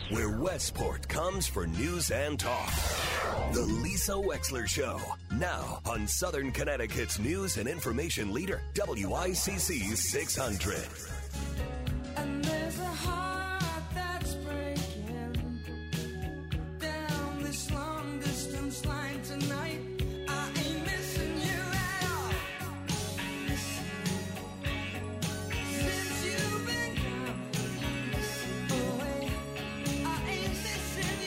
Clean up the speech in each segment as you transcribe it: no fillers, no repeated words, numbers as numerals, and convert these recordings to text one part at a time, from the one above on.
where Westport comes for news and talk. The Lisa Wexler Show, now on Southern Connecticut's news and information leader, WICC 600. And there's a heart that's breaking down this long distance line tonight. I ain't missing you at all. Since you've been gone away, I ain't missing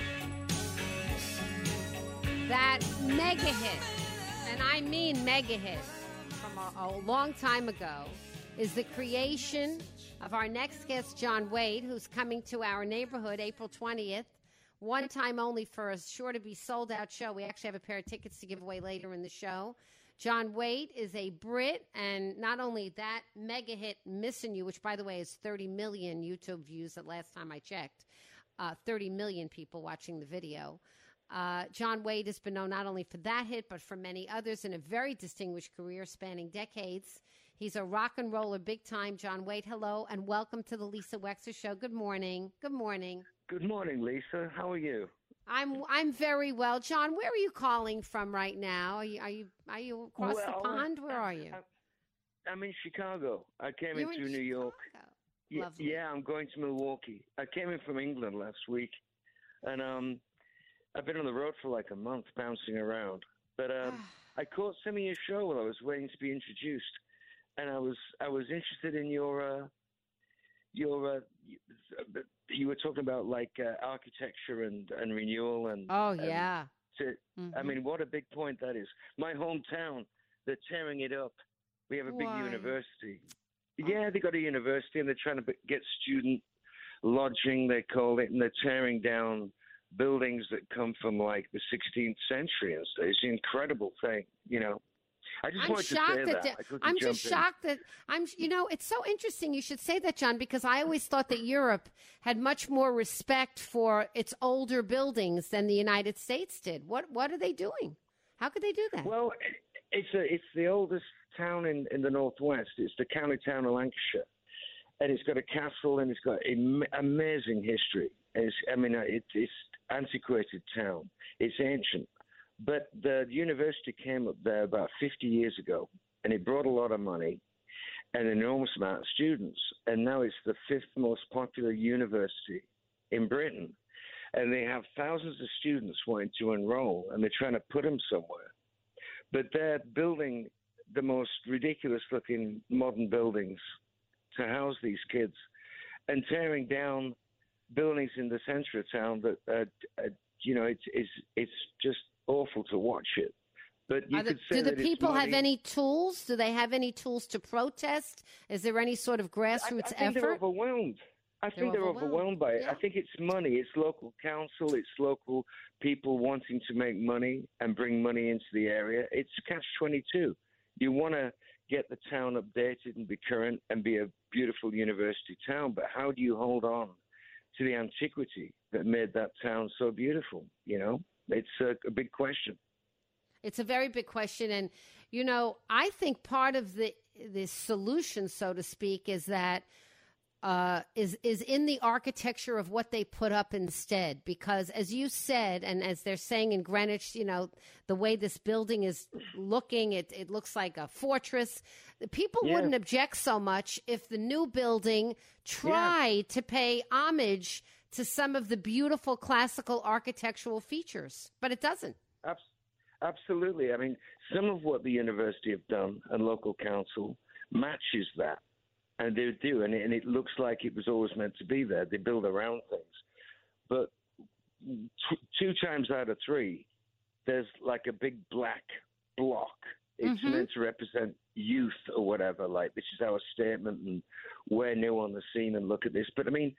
you. That mega hit, and I mean mega hit, from a long time ago, is the creation of our next guest, John Wade, who's coming to our neighborhood April 20th. One time only for a sure-to-be sold-out show. We actually have a pair of tickets to give away later in the show. John Wade is a Brit, and not only that, mega hit Missing You, which, by the way, is 30 million YouTube views at last time I checked. 30 million people watching the video. John Wade has been known not only for that hit, but for many others in a very distinguished career spanning decades. He's a rock and roller big time. John Wade, hello, and welcome to the Lisa Wexler Show. Good morning. Good morning. Good morning, Lisa. How are you? I'm very well. John, where are you calling from right now? Are you across the pond? Where are you? I'm in Chicago. I came You're into in New York. Lovely. Yeah, I'm going to Milwaukee. I came in from England last week, and I've been on the road for like a month, bouncing around. But I caught some of your show while I was waiting to be introduced, and I was interested in your you were talking about like architecture and renewal and Oh yeah. I mean, what a big point that is. My hometown, they're tearing it up. We have a big Why? university. Yeah, they got a university, and they're trying to get student lodging, they call it, and they're tearing down buildings that come from like the 16th century and stuff. It's an incredible thing, you know. I just wanted to say that. I'm just shocked that it's so interesting you should say that, John, because I always thought that Europe had much more respect for its older buildings than the United States did. What are they doing? How could they do that? Well, it's the oldest town in the Northwest. It's the county town of Lancashire. And it's got a castle, and it's got amazing history. It's antiquated town. It's ancient. But the university came up there about 50 years ago, and it brought a lot of money and an enormous amount of students. And now it's the fifth most popular university in Britain. And they have thousands of students wanting to enroll, and they're trying to put them somewhere. But they're building the most ridiculous-looking modern buildings to house these kids and tearing down buildings in the center of town that, it's just awful to watch it. But do the people have any tools? Do they have any tools to protest? Is there any sort of grassroots I think effort? they're overwhelmed. I think they're overwhelmed by it. Yeah. I think it's money. It's local council. It's local people wanting to make money and bring money into the area. It's catch-22. You want to get the town updated and be current and be a beautiful university town, but how do you hold on to the antiquity that made that town so beautiful? You know, it's a big question. It's a very big question. And, I think part of the solution, so to speak, is that is in the architecture of what they put up instead. Because as you said, and as they're saying in Greenwich, the way this building is looking, it looks like a fortress. The people wouldn't object so much if the new building tried to pay homage to some of the beautiful classical architectural features, but it doesn't. Absolutely. I mean, some of what the university have done and local council matches that. And they do, and it looks like it was always meant to be there. They build around things. But two times out of three, there's like a big black block. It's meant to represent youth or whatever, like this is our statement and we're new on the scene and look at this. But, I mean,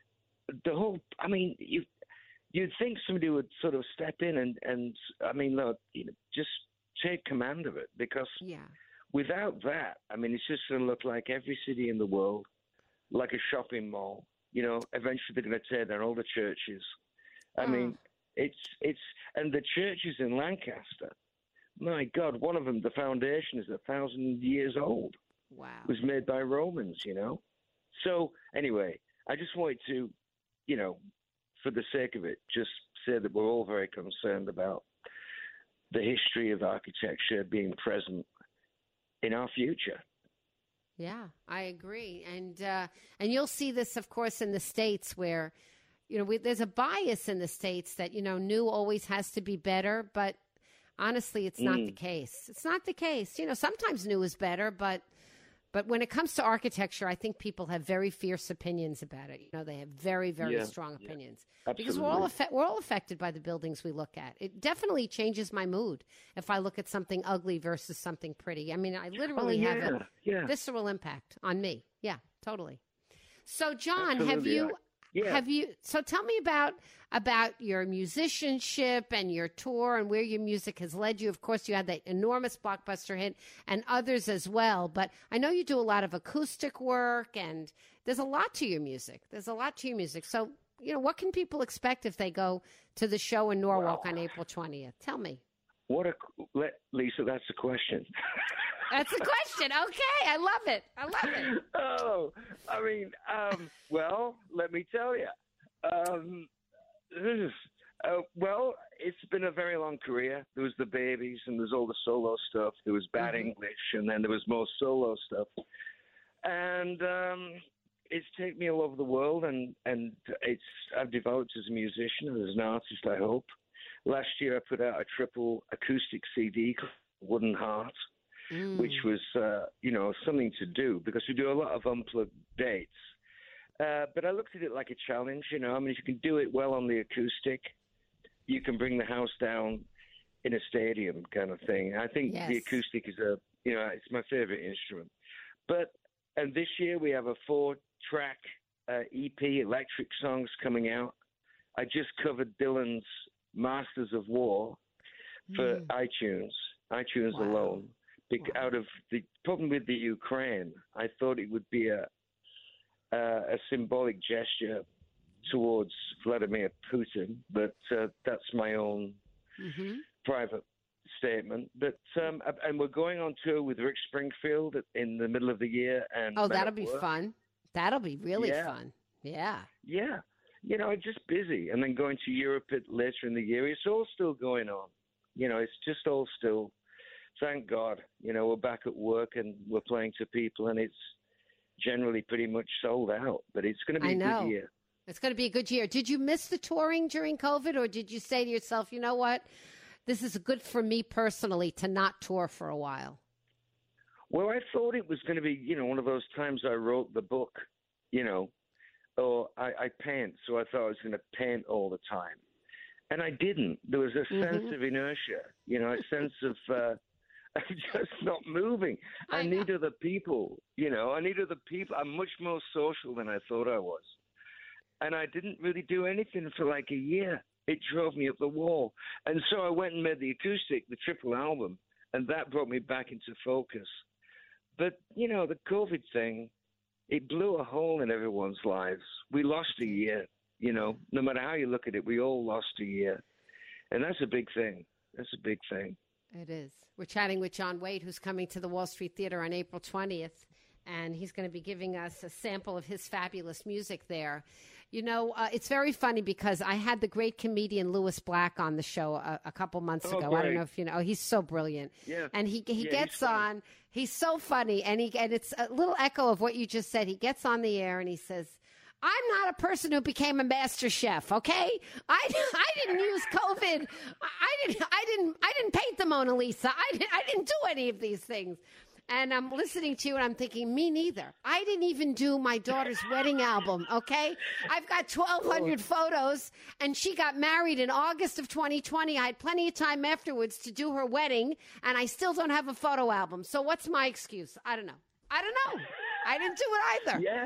you'd think somebody would sort of step in and look, just take command of it because without that, it's just going to look like every city in the world, like a shopping mall. Eventually they're going to tear down all the churches. And the churches in Lancaster, my God, one of them, the foundation is 1,000 years old. Wow. It was made by Romans, So anyway, I just wanted to, for the sake of it, just say that we're all very concerned about the history of architecture being present in our future. Yeah, I agree, and you'll see this, of course, in the States where, there's a bias in the States that new always has to be better, but honestly, it's not the case. It's not the case. Sometimes new is better, but when it comes to architecture, I think people have very fierce opinions about it. They have very, very strong opinions. Absolutely. Because we're all affected by the buildings we look at. It definitely changes my mood if I look at something ugly versus something pretty. I mean, I literally have a visceral impact on me. Yeah, totally. So, John, so tell me about your musicianship and your tour and where your music has led you. Of course, you had that enormous blockbuster hit and others as well. But I know you do a lot of acoustic work, and there's a lot to your music. So, what can people expect if they go to the show in Norwalk on April 20th? Tell me. Lisa, that's a question. That's the question. Okay, I love it. Oh, I mean, well, let me tell you. Well, it's been a very long career. There was the Babies, and there's all the solo stuff. There was Bad English, and then there was more solo stuff. And it's taken me all over the world, and I've developed as a musician and as an artist, I hope. Last year, I put out a triple acoustic CD called Wooden Heart, which was, something to do, because we do a lot of unplugged dates. But I looked at it like a challenge, if you can do it well on the acoustic, you can bring the house down in a stadium kind of thing. I think the acoustic is it's my favorite instrument. And this year we have a 4-track EP, Electric Songs, coming out. I just covered Dylan's Masters of War for iTunes alone. Out of the problem with the Ukraine, I thought it would be a symbolic gesture towards Vladimir Putin, but that's my own private statement. But and we're going on tour with Rick Springfield in the middle of the year. And that'll be fun. That'll be really fun. Yeah. Yeah. Just busy, and then going to Europe later in the year. It's all still going on. It's just all still. Thank God, we're back at work and we're playing to people, and it's generally pretty much sold out. But it's going to be a good year. It's going to be a good year. Did you miss the touring during COVID, or did you say to yourself, you know what, this is good for me personally to not tour for a while? Well, I thought it was going to be, one of those times I wrote the book, or I paint, so I thought I was going to paint all the time. And I didn't. There was a sense of inertia, a sense of just not moving. I need other people, I need other people. I'm much more social than I thought I was. And I didn't really do anything for like a year. It drove me up the wall. And so I went and made the acoustic, the triple album, and that brought me back into focus. But, the COVID thing, it blew a hole in everyone's lives. We lost a year, no matter how you look at it, we all lost a year. And that's a big thing. It is. We're chatting with John Waite, who's coming to the Wall Street Theater on April 20th, and he's going to be giving us a sample of his fabulous music there. It's very funny because I had the great comedian Louis Black on the show a couple months ago. Great. I don't know if you know. He's so brilliant. Yeah. And he gets on. He's so funny, and it's a little echo of what you just said. He gets on the air and he says, I'm not a person who became a master chef, okay? I didn't use COVID. I didn't paint the Mona Lisa. I didn't do any of these things. And I'm listening to you and I'm thinking, me neither. I didn't even do my daughter's wedding album, okay? I've got 1,200 photos, and she got married in August of 2020. I had plenty of time afterwards to do her wedding, and I still don't have a photo album. So what's my excuse? I don't know. I didn't do it either. Yeah.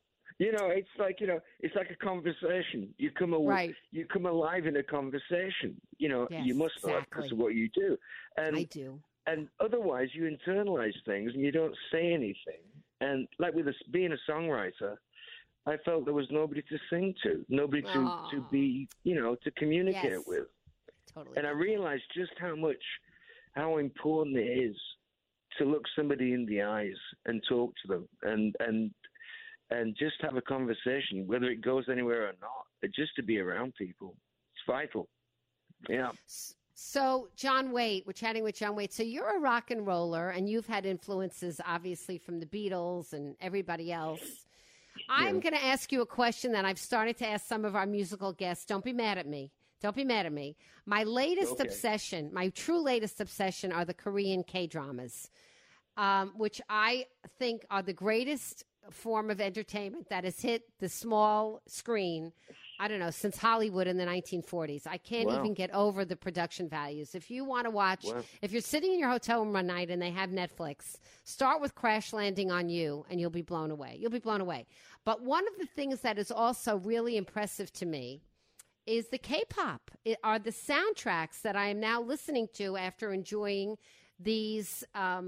It's like a conversation. You come alive in a conversation. Yes, you must know because of what you do. And I do. And otherwise, you internalize things and you don't say anything. And like with being a songwriter, I felt there was nobody to sing to, nobody to be, to communicate with. Totally. And I realized just how important it is to look somebody in the eyes and talk to them and and just have a conversation, whether it goes anywhere or not. Just to be around people, it's vital. Yeah. So, John Waite, we're chatting with John Waite. So, you're a rock and roller, and you've had influences, obviously, from the Beatles and everybody else. I'm going to ask you a question that I've started to ask some of our musical guests. Don't be mad at me. Don't be mad at me. My latest obsession, my true latest obsession, are the Korean K-dramas, which I think are the greatest form of entertainment that has hit the small screen, I don't know, since Hollywood in the 1940s. I can't even get over the production values. If you want to watch, if you're sitting in your hotel room one night and they have Netflix, start with Crash Landing on You and you'll be blown away. You'll be blown away. But one of the things that is also really impressive to me is the K-pop. It are the soundtracks that I am now listening to after enjoying these,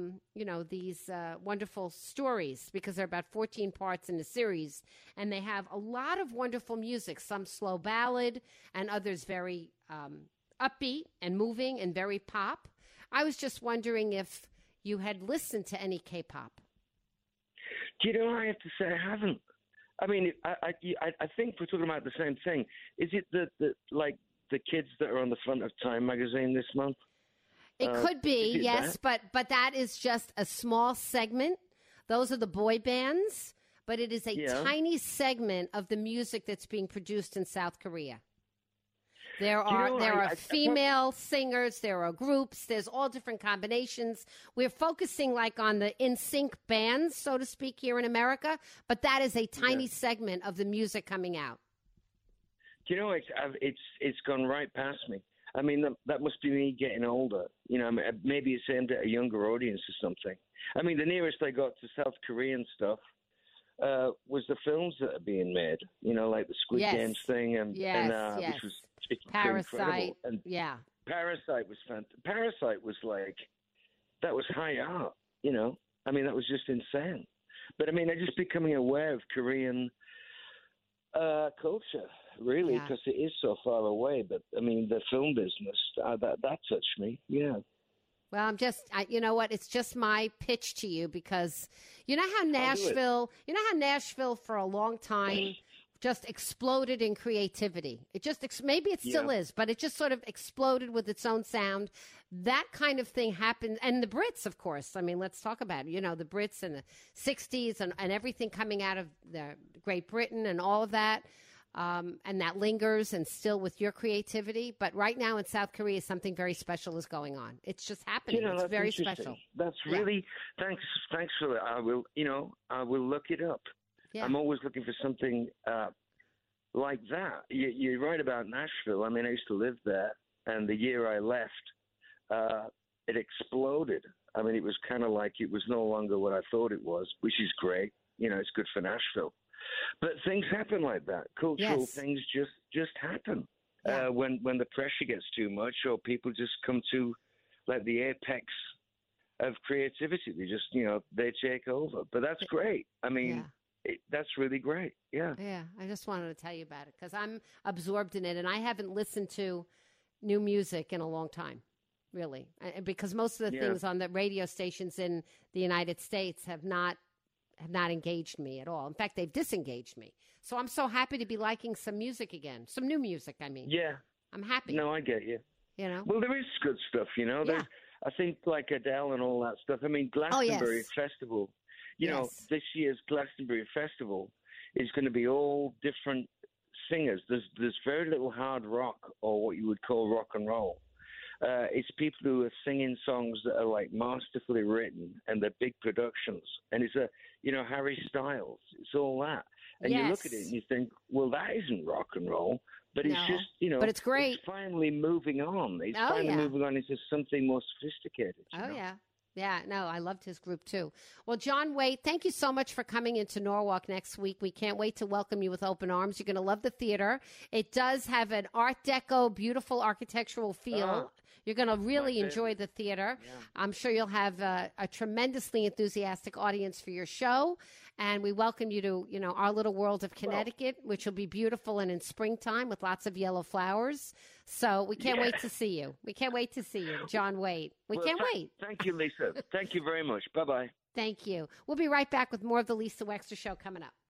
these wonderful stories, because there are about 14 parts in the series, and they have a lot of wonderful music, some slow ballad and others very upbeat and moving and very pop. I was just wondering if you had listened to any K-pop. Do you know, I have to say I haven't. I mean, I think we're talking about the same thing. Is it the kids that are on the front of Time magazine this month? It could be, yes, but that is just a small segment. Those are the boy bands, but it is a tiny segment of the music that's being produced in South Korea. There are female singers, there are groups, there's all different combinations. We're focusing like on the NSYNC bands, so to speak, here in America, but that is a tiny segment of the music coming out. Do you know, it's gone right past me. I mean, that must be me getting older. You know, maybe it's aimed at a younger audience or something. I mean, the nearest I got to South Korean stuff was the films that are being made. You know, like the Squid Games thing, which was Parasite. Incredible. And Parasite was fantastic. Parasite was like, that was high art. You know, I mean, that was just insane. But I mean, I'm just becoming aware of Korean culture, really, because it is so far away. But I mean, the film business that touched me. Yeah. Well, you know what? It's just my pitch to you, because you know how Nashville for a long time just exploded in creativity. It just maybe it still is, but it just sort of exploded with its own sound. That kind of thing happened, and the Brits, of course. I mean, let's talk about it. You know, the Brits in the 60s and everything coming out of Great Britain and all of that. And that lingers and still with your creativity. But right now in South Korea, something very special is going on. It's just happening. It's very special. That's really, thanks for that. I will look it up. Yeah. I'm always looking for something like that. You're right about Nashville. I mean, I used to live there, and the year I left, it exploded. I mean, it was kind of like it was no longer what I thought it was, which is great. You know, it's good for Nashville. But things happen like that. Cultural things just happen. Yeah. When the pressure gets too much, or people just come to like the apex of creativity. They just, they take over. But that's great. I mean, that's really great. Yeah. Yeah. I just wanted to tell you about it because I'm absorbed in it, and I haven't listened to new music in a long time, really, because most of the things on the radio stations in the United States have not engaged me at all. In fact, they've disengaged me. So I'm so happy to be liking some music again. Some new music, I mean. Yeah. I'm happy. No, I get you. You know? Well, there is good stuff, There's, I think, like Adele and all that stuff. I mean, Glastonbury Festival, this year's Glastonbury Festival is going to be all different singers. There's very little hard rock or what you would call rock and roll. It's people who are singing songs that are like masterfully written, and they're big productions. And it's Harry Styles. It's all that. And you look at it and you think, well, that isn't rock and roll. But it's just, but it's great. It's finally moving on. It's finally moving on into something more sophisticated. Yeah. Yeah, no, I loved his group too. Well, John Waite, thank you so much for coming into Norwalk next week. We can't wait to welcome you with open arms. You're going to love the theater. It does have an Art Deco, beautiful architectural feel. You're going to really enjoy the theater. Yeah. I'm sure you'll have a tremendously enthusiastic audience for your show. And we welcome you to, our little world of Connecticut, which will be beautiful and in springtime with lots of yellow flowers. So we can't wait to see you. We can't wait to see you, John Waite. We can't wait. Thank you, Lisa. Thank you very much. Bye-bye. Thank you. We'll be right back with more of the Lisa Wexler Show coming up.